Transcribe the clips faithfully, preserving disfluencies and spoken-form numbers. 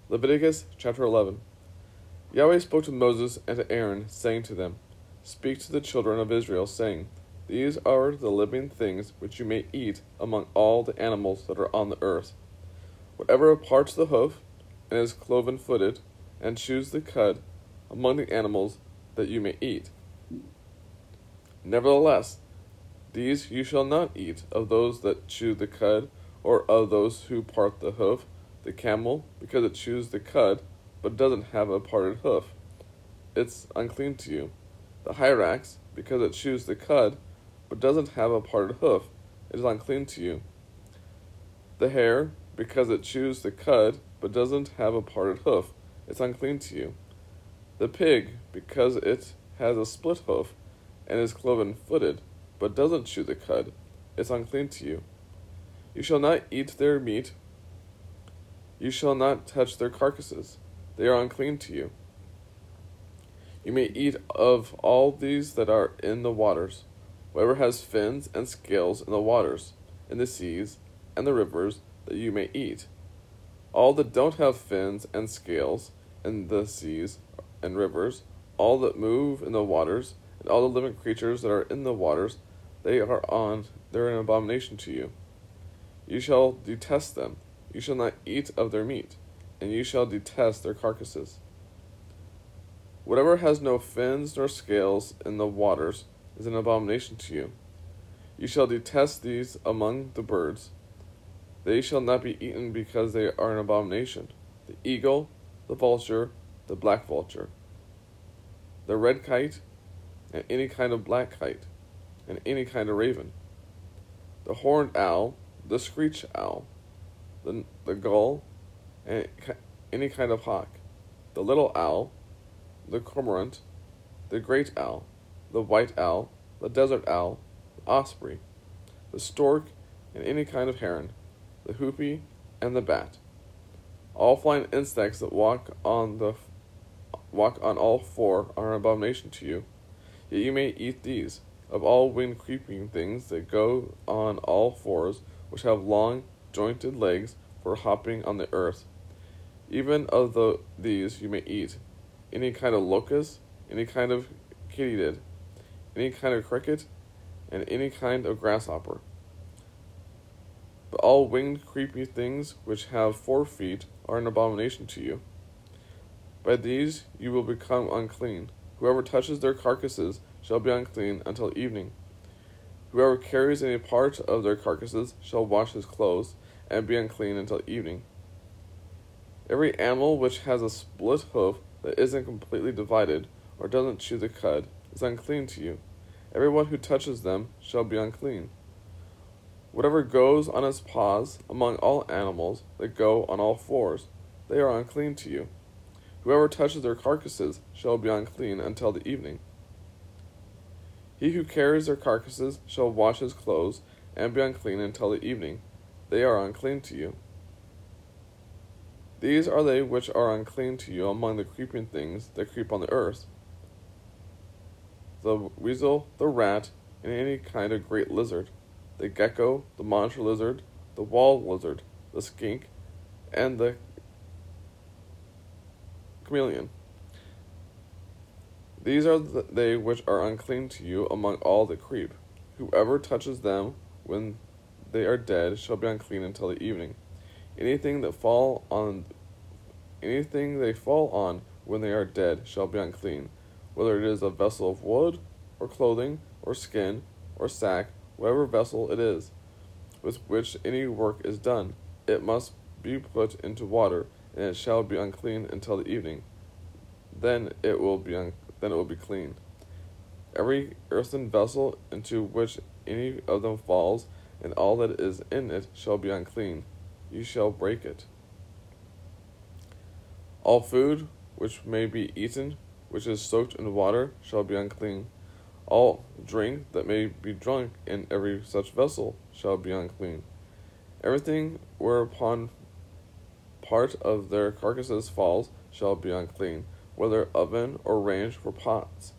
Leviticus chapter eleven. Yahweh spoke to Moses and to Aaron, saying to them, Speak to the children of Israel, saying, These are the living things which you may eat among all the animals that are on the earth. Whatever parts the hoof, and is cloven-footed, and chews the cud, among the animals that you may eat. Nevertheless, these you shall not eat of those that chew the cud, or of those who part the hoof, the camel, because it chews the cud, but doesn't have a parted hoof. It's unclean to you. The hyrax, because it chews the cud, but doesn't have a parted hoof, it is unclean to you. The hare, because it chews the cud, but doesn't have a parted hoof, it's unclean to you. The pig, because it has a split hoof, and is cloven-footed, but doesn't chew the cud, it's unclean to you. You shall not eat their meat. You shall not touch their carcasses. They are unclean to you. You may eat of all these that are in the waters, whatever has fins and scales in the waters, in the seas, and the rivers, that you may eat. All that don't have fins and scales in the seas and rivers, all that move in the waters, and all the living creatures that are in the waters, they are on, they're an abomination to you. You shall detest them. You shall not eat of their meat, and you shall detest their carcasses. Whatever has no fins nor scales in the waters is an abomination to you. You shall detest these among the birds. They shall not be eaten because they are an abomination: the eagle, the vulture, the black vulture, the red kite, and any kind of black kite, and any kind of raven, the horned owl, the screech owl, the, the gull, and any kind of hawk, the little owl, the cormorant, the great owl, the white owl, the desert owl, the osprey, the stork, and any kind of heron, the hoopie, and the bat. All flying insects that walk on the walk on all four are an abomination to you. Yet you may eat these, of all winged creeping things that go on all fours, which have long jointed legs for hopping on the earth. Even of the, these you may eat, any kind of locust, any kind of katydid, any kind of cricket, and any kind of grasshopper. But all winged creepy things which have four feet are an abomination to you. By these you will become unclean. Whoever touches their carcasses shall be unclean until evening. Whoever carries any part of their carcasses shall wash his clothes, and be unclean until evening. Every animal which has a split hoof that isn't completely divided, or doesn't chew the cud, is unclean to you. Everyone who touches them shall be unclean. Whatever goes on its paws among all animals that go on all fours, they are unclean to you. Whoever touches their carcasses shall be unclean until the evening. He who carries their carcasses shall wash his clothes, and be unclean until the evening. They are unclean to you. These are they which are unclean to you among the creeping things that creep on the earth: the weasel, the rat, and any kind of great lizard, the gecko, the monitor lizard, the wall lizard, the skink, and the chameleon. These are they which are unclean to you among all that creep. Whoever touches them when they are dead shall be unclean until the evening. Anything that fall on, anything they fall on when they are dead shall be unclean, whether it is a vessel of wood, or clothing, or skin, or sack, whatever vessel it is, with which any work is done. It must be put into water, and it shall be unclean until the evening. Then it will be un- then it will be clean. Every earthen vessel into which any of them falls, and all that is in it, shall be unclean. You shall break it. All food which may be eaten, which is soaked in water, shall be unclean. All drink that may be drunk in every such vessel shall be unclean. Everything whereupon part of their carcasses falls shall be unclean, whether oven or range for pots.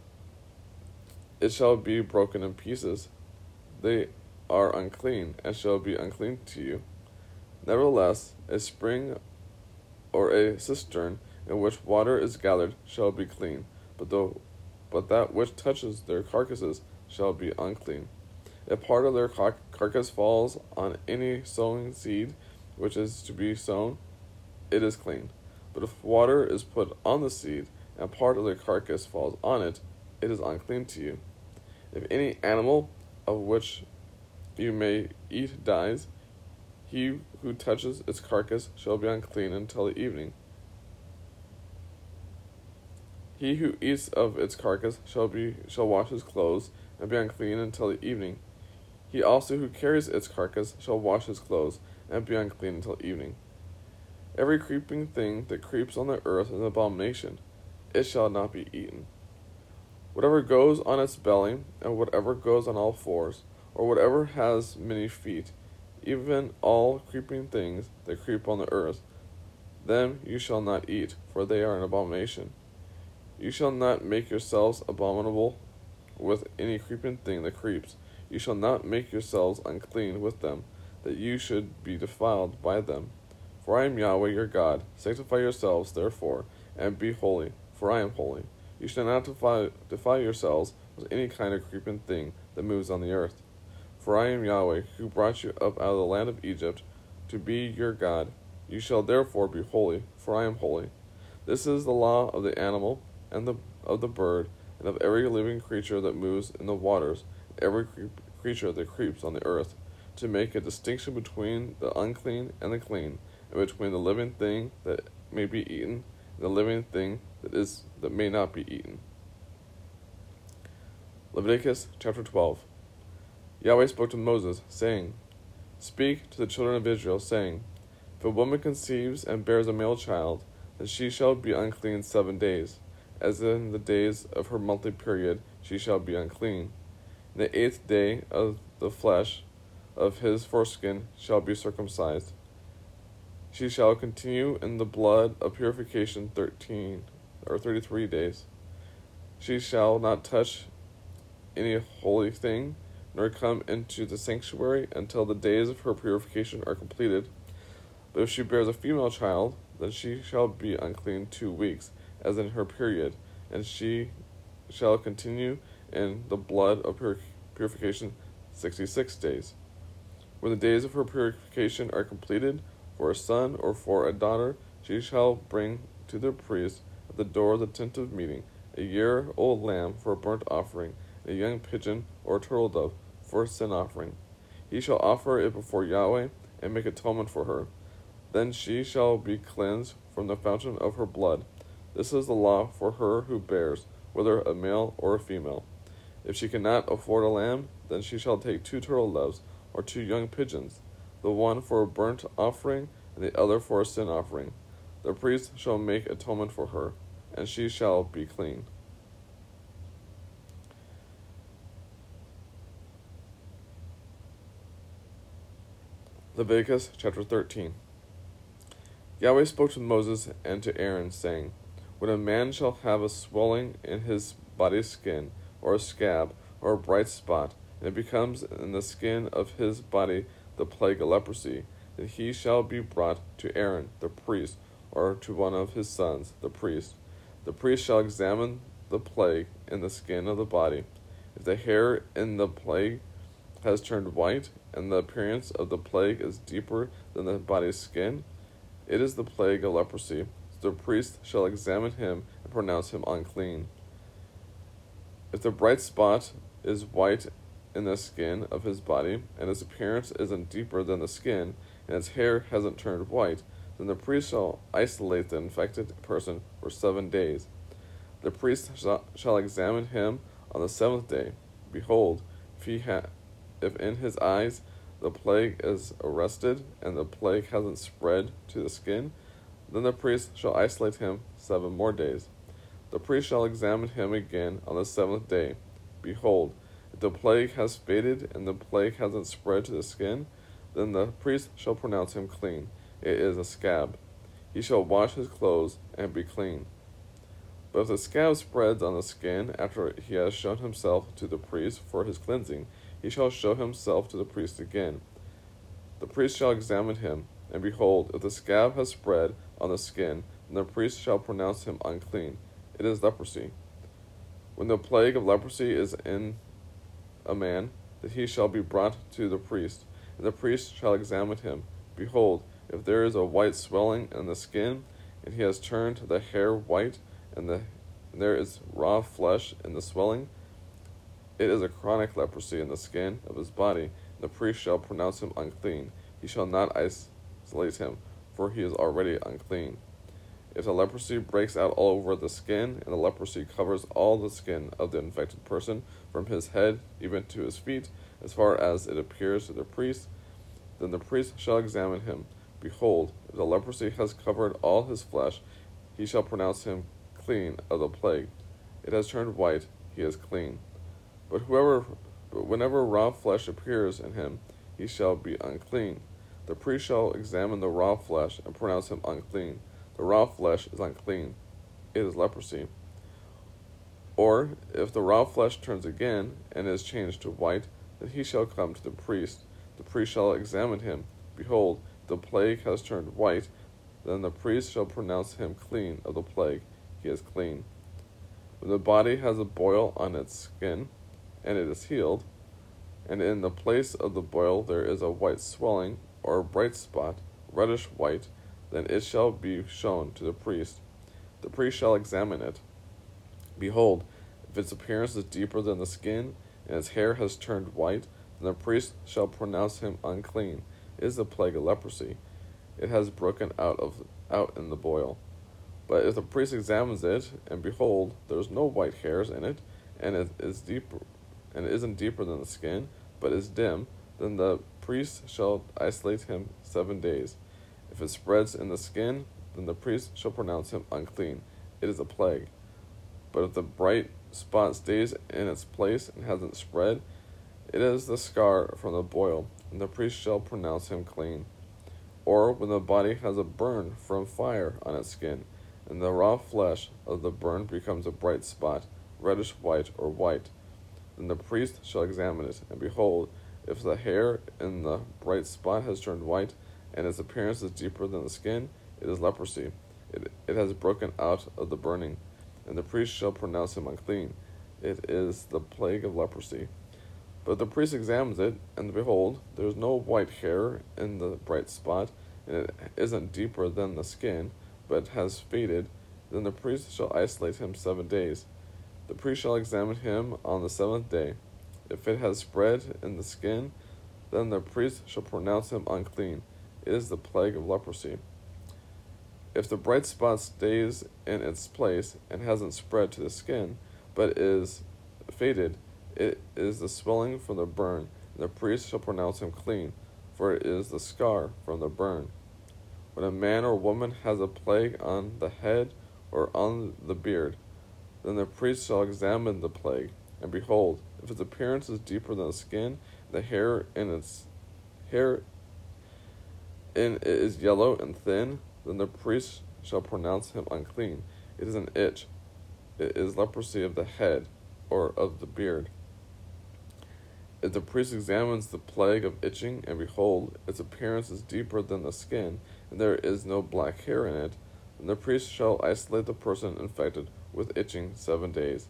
It shall be broken in pieces. They are unclean, and shall be unclean to you. Nevertheless, a spring or a cistern in which water is gathered shall be clean, but the but that which touches their carcasses shall be unclean. If part of their car- carcass falls on any sowing seed which is to be sown, it is clean. But if water is put on the seed, and part of the carcass falls on it, it is unclean to you. If any animal of which you may eat dies, he who touches its carcass shall be unclean until the evening. He who eats of its carcass shall be shall wash his clothes, and be unclean until the evening. He also who carries its carcass shall wash his clothes, and be unclean until evening. Every creeping thing that creeps on the earth is an abomination. It shall not be eaten. Whatever goes on its belly, and whatever goes on all fours, or whatever has many feet, even all creeping things that creep on the earth, them you shall not eat, for they are an abomination. You shall not make yourselves abominable with any creeping thing that creeps. You shall not make yourselves unclean with them, that you should be defiled by them. For I am Yahweh your God. Sanctify yourselves, therefore, and be holy, for I am holy. You shall not defile, defile yourselves with any kind of creeping thing that moves on the earth. For I am Yahweh, who brought you up out of the land of Egypt, to be your God. You shall therefore be holy, for I am holy. This is the law of the animal, and the of the bird, and of every living creature that moves in the waters, and every creep, creature that creeps on the earth, to make a distinction between the unclean and the clean, and between the living thing that may be eaten, and the living thing that is that may not be eaten. Leviticus chapter twelve. Yahweh spoke to Moses, saying, Speak to the children of Israel, saying, If a woman conceives and bears a male child, then she shall be unclean seven days. As in the days of her monthly period, she shall be unclean. In the eighth day of the flesh of his foreskin shall be circumcised. She shall continue in the blood of purification thirteen or thirty-three days. She shall not touch any holy thing, nor come into the sanctuary until the days of her purification are completed. But if she bears a female child, then she shall be unclean two weeks, as in her period, and she shall continue in the blood of pur- purification sixty-six days. When the days of her purification are completed, for a son or for a daughter, she shall bring to the priest at the door of the tent of meeting a year-old lamb for a burnt offering, and a young pigeon or a turtle dove for a sin offering. He shall offer it before Yahweh, and make atonement for her. Then she shall be cleansed from the fountain of her blood. This is the law for her who bears, whether a male or a female. If she cannot afford a lamb, then she shall take two turtle doves, or two young pigeons, the one for a burnt offering, and the other for a sin offering. The priest shall make atonement for her, and she shall be clean. Leviticus chapter thirteen. Yahweh spoke to Moses and to Aaron, saying, When a man shall have a swelling in his body's skin, or a scab, or a bright spot, and it becomes in the skin of his body the plague of leprosy, then he shall be brought to Aaron the priest, or to one of his sons, the priest. The priest shall examine the plague in the skin of the body. If the hair in the plague has turned white, and the appearance of the plague is deeper than the body's skin, it is the plague of leprosy. So the priest shall examine him and pronounce him unclean. If the bright spot is white in the skin of his body, and its appearance isn't deeper than the skin, and its hair hasn't turned white, then the priest shall isolate the infected person for seven days. The priest shall, shall examine him on the seventh day. Behold, if he ha- if in his eyes the plague is arrested, and the plague hasn't spread to the skin, then the priest shall isolate him seven more days. The priest shall examine him again on the seventh day. Behold, if the plague has faded, and the plague hasn't spread to the skin, then the priest shall pronounce him clean. It is a scab. He shall wash his clothes and be clean. But if the scab spreads on the skin after he has shown himself to the priest for his cleansing, he shall show himself to the priest again. The priest shall examine him. And behold, if the scab has spread on the skin, then the priest shall pronounce him unclean. It is leprosy. When the plague of leprosy is in a man, that he shall be brought to the priest, and the priest shall examine him. Behold, if there is a white swelling in the skin, and he has turned the hair white, and, the, and there is raw flesh in the swelling, it is a chronic leprosy in the skin of his body, and the priest shall pronounce him unclean. He shall not isolate him, for he is already unclean. If the leprosy breaks out all over the skin, and the leprosy covers all the skin of the infected person, from his head even to his feet, as far as it appears to the priest, then the priest shall examine him. Behold, if the leprosy has covered all his flesh, he shall pronounce him clean of the plague. It has turned white, he is clean. But whoever, but whenever raw flesh appears in him, he shall be unclean. The priest shall examine the raw flesh and pronounce him unclean. The raw flesh is unclean. It is leprosy. Or, if the raw flesh turns again, and is changed to white, then he shall come to the priest. The priest shall examine him. Behold, the plague has turned white. Then the priest shall pronounce him clean of the plague. He is clean. When the body has a boil on its skin, and it is healed, and in the place of the boil there is a white swelling, or a bright spot, reddish white, then it shall be shown to the priest. The priest shall examine it. Behold, if its appearance is deeper than the skin, and its hair has turned white, then the priest shall pronounce him unclean. It is the plague of leprosy. It has broken out of out in the boil. But if the priest examines it, and behold, there is no white hairs in it, and it is deeper, and it isn't deeper than the skin, but is dim, then the priest shall isolate him seven days. If it spreads in the skin, then the priest shall pronounce him unclean. It is a plague. But if the bright spot stays in its place and hasn't spread, it is the scar from the boil, and the priest shall pronounce him clean. Or when the body has a burn from fire on its skin, and the raw flesh of the burn becomes a bright spot, reddish white or white, then the priest shall examine it, and behold, if the hair in the bright spot has turned white, and its appearance is deeper than the skin, it is leprosy. It, it has broken out of the burning, and the priest shall pronounce him unclean. It is the plague of leprosy. But if the priest examines it, and behold, there is no white hair in the bright spot, and it isn't deeper than the skin, but has faded, then the priest shall isolate him seven days. The priest shall examine him on the seventh day. If it has spread in the skin, then the priest shall pronounce him unclean. It is the plague of leprosy. If the bright spot stays in its place and hasn't spread to the skin, but is faded, it is the swelling from the burn, and the priest shall pronounce him clean, for it is the scar from the burn. When a man or woman has a plague on the head or on the beard, then the priest shall examine the plague, and behold, if its appearance is deeper than the skin, the hair in its hair in it is yellow and thin, then the priest shall pronounce him unclean. It is an itch. It is leprosy of the head or of the beard. If the priest examines the plague of itching, and behold, its appearance is deeper than the skin, and there is no black hair in it, then the priest shall isolate the person infected with itching seven days.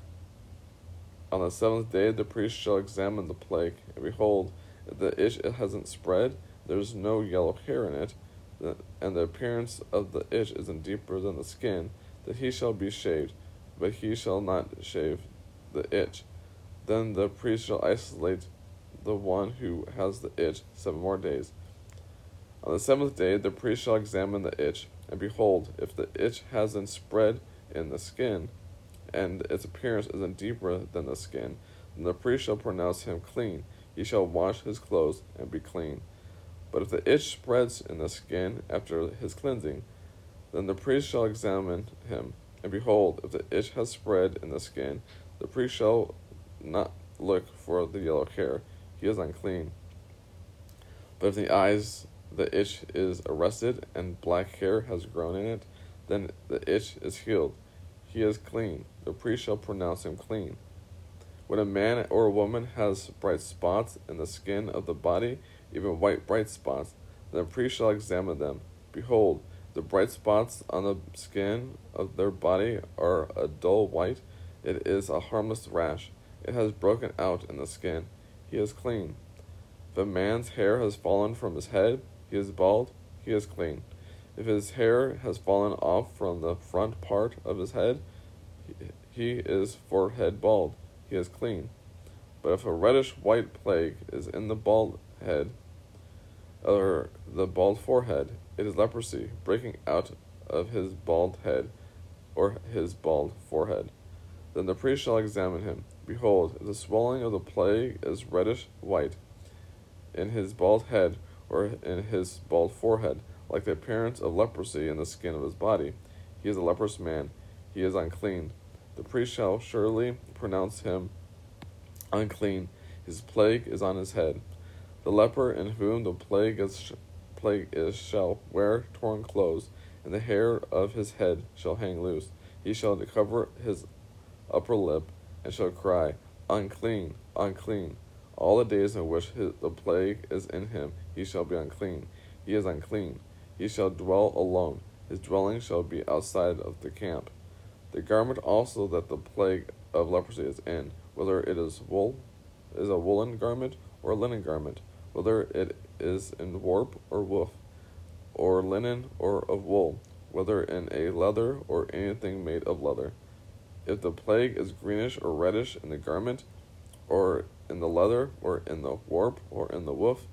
On the seventh day the priest shall examine the plague, and behold, if the itch hasn't spread, there is no yellow hair in it, and the appearance of the itch isn't deeper than the skin, then he shall be shaved, but he shall not shave the itch. Then the priest shall isolate the one who has the itch seven more days. On the seventh day the priest shall examine the itch, and behold, if the itch hasn't spread in the skin, and its appearance isn't deeper than the skin, then the priest shall pronounce him clean. He shall wash his clothes and be clean. But if the itch spreads in the skin after his cleansing, then the priest shall examine him, and behold, if the itch has spread in the skin, the priest shall not look for the yellow hair. He is unclean. But if the eyes, the itch is arrested, and black hair has grown in it, then the itch is healed. He is clean. The priest shall pronounce him clean. When a man or a woman has bright spots in the skin of the body, even white bright spots, and the priest shall examine them. Behold, the bright spots on the skin of their body are a dull white. It is a harmless rash. It has broken out in the skin. He is clean. If a man's hair has fallen from his head, he is bald, he is clean. If his hair has fallen off from the front part of his head, he is forehead bald, he is clean. But if a reddish-white plague is in the bald head, or the bald forehead, it is leprosy breaking out of his bald head, or his bald forehead. Then the priest shall examine him. Behold, if the swelling of the plague is reddish-white in his bald head, or in his bald forehead, like the appearance of leprosy in the skin of his body, he is a leprous man, he is unclean. The priest shall surely pronounce him unclean. His plague is on his head. The leper in whom the plague is, plague is shall wear torn clothes, and the hair of his head shall hang loose. He shall cover his upper lip, and shall cry, Unclean, unclean. All the days in which his, the plague is in him, he shall be unclean. He is unclean. He shall dwell alone. His dwelling shall be outside of the camp. The garment also that the plague of leprosy is in, whether it is wool, is a woolen garment, or a linen garment, whether it is in warp or woof, or linen or of wool, whether in a leather or anything made of leather. If the plague is greenish or reddish in the garment, or in the leather, or in the warp, or in the woof,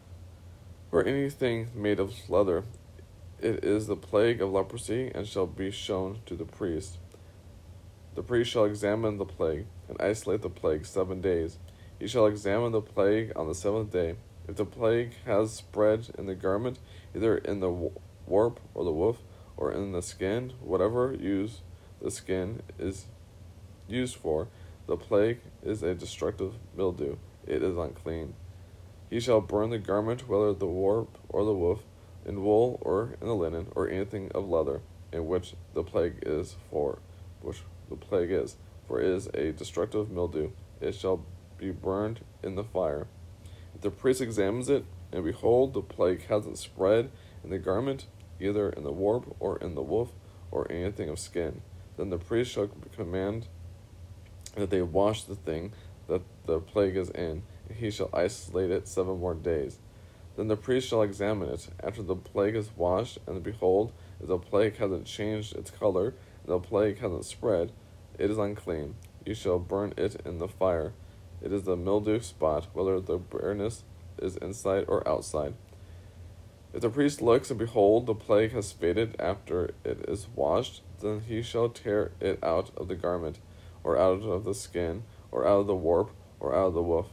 or anything made of leather, it is the plague of leprosy, and shall be shown to the priest. The priest shall examine the plague, and isolate the plague seven days. He shall examine the plague on the seventh day. If the plague has spread in the garment, either in the warp or the woof, or in the skin, whatever use the skin is used for, the plague is a destructive mildew. It is unclean. He shall burn the garment, whether the warp or the woof, in wool or in the linen, or anything of leather, in which the plague is for, which the plague is, for it is a destructive mildew. It shall be burned in the fire. If the priest examines it, and behold, the plague hasn't spread in the garment, either in the warp or in the woof, or anything of skin, then the priest shall command that they wash the thing that the plague is in, and he shall isolate it seven more days. Then the priest shall examine it. After the plague is washed, and behold, if the plague hasn't changed its color, and the plague hasn't spread, it is unclean. You shall burn it in the fire. It is the mildew spot, whether the bareness is inside or outside. If the priest looks, and behold, the plague has faded after it is washed, then he shall tear it out of the garment, or out of the skin, or out of the warp, or out of the woof.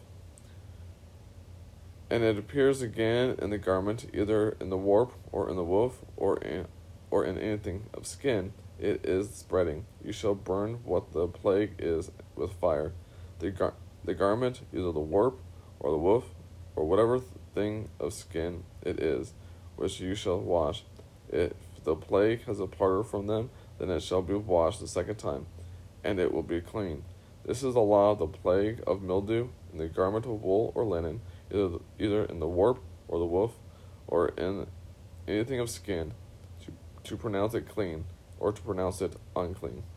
And it appears again in the garment, either in the warp, or in the woof, or in, or in anything of skin, it is spreading. You shall burn what the plague is with fire. The, gar- the garment, either the warp, or the woof, or whatever thing of skin it is, which you shall wash. If the plague has departed from them, then it shall be washed the second time, and it will be clean. This is the law of the plague of mildew in the garment of wool or linen, either, either in the warp or the woof, or in anything of skin, to, to pronounce it clean, or to pronounce it unclean.